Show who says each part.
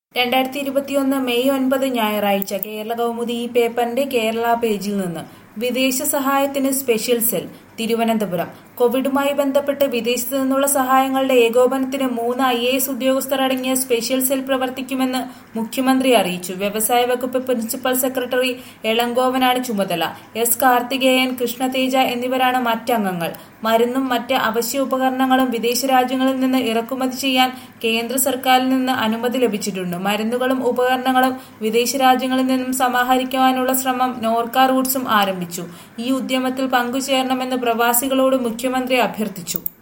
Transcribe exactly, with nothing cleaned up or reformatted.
Speaker 1: രണ്ടായിരത്തി ഇരുപത്തിയൊന്ന് മെയ് ഒൻപത് ഞായറാഴ്ച കേരള കൗമുദി ഈ പേപ്പറിന്റെ കേരള പേജിൽ നിന്ന് വിദേശ സഹായത്തിന് സ്പെഷ്യൽ സെൽ തിരുവനന്തപുരം. കോവിഡുമായി ബന്ധപ്പെട്ട് വിദേശത്തു നിന്നുള്ള സഹായങ്ങളുടെ ഏകോപനത്തിന് മൂന്ന് ഐ എ എസ് ഉദ്യോഗസ്ഥർ അടങ്ങിയ സ്പെഷ്യൽ സെൽ പ്രവർത്തിക്കുമെന്ന് മുഖ്യമന്ത്രി അറിയിച്ചു. വ്യവസായ വകുപ്പ് പ്രിൻസിപ്പൽ സെക്രട്ടറി എളങ്കോവനാണ് ചുമതല. എസ് കാർത്തികേയൻ, കൃഷ്ണതേജ എന്നിവരാണ് മറ്റംഗങ്ങൾ. മരുന്നും മറ്റ് അവശ്യ ഉപകരണങ്ങളും വിദേശ രാജ്യങ്ങളിൽ നിന്ന് ഇറക്കുമതി ചെയ്യാൻ കേന്ദ്ര സർക്കാരിൽ നിന്ന് അനുമതി ലഭിച്ചിട്ടുണ്ട്. മരുന്നുകളും ഉപകരണങ്ങളും വിദേശ രാജ്യങ്ങളിൽ നിന്നും സമാഹരിക്കുവാനുള്ള ശ്രമം നോർക്ക റൂട്ട്സും ആരംഭിച്ചു. ഈ ഉദ്യമത്തിൽ പങ്കുചേരണമെന്ന് പ്രവാസികളോട് മുഖ്യമന്ത്രി അഭ്യർത്ഥിച്ചു.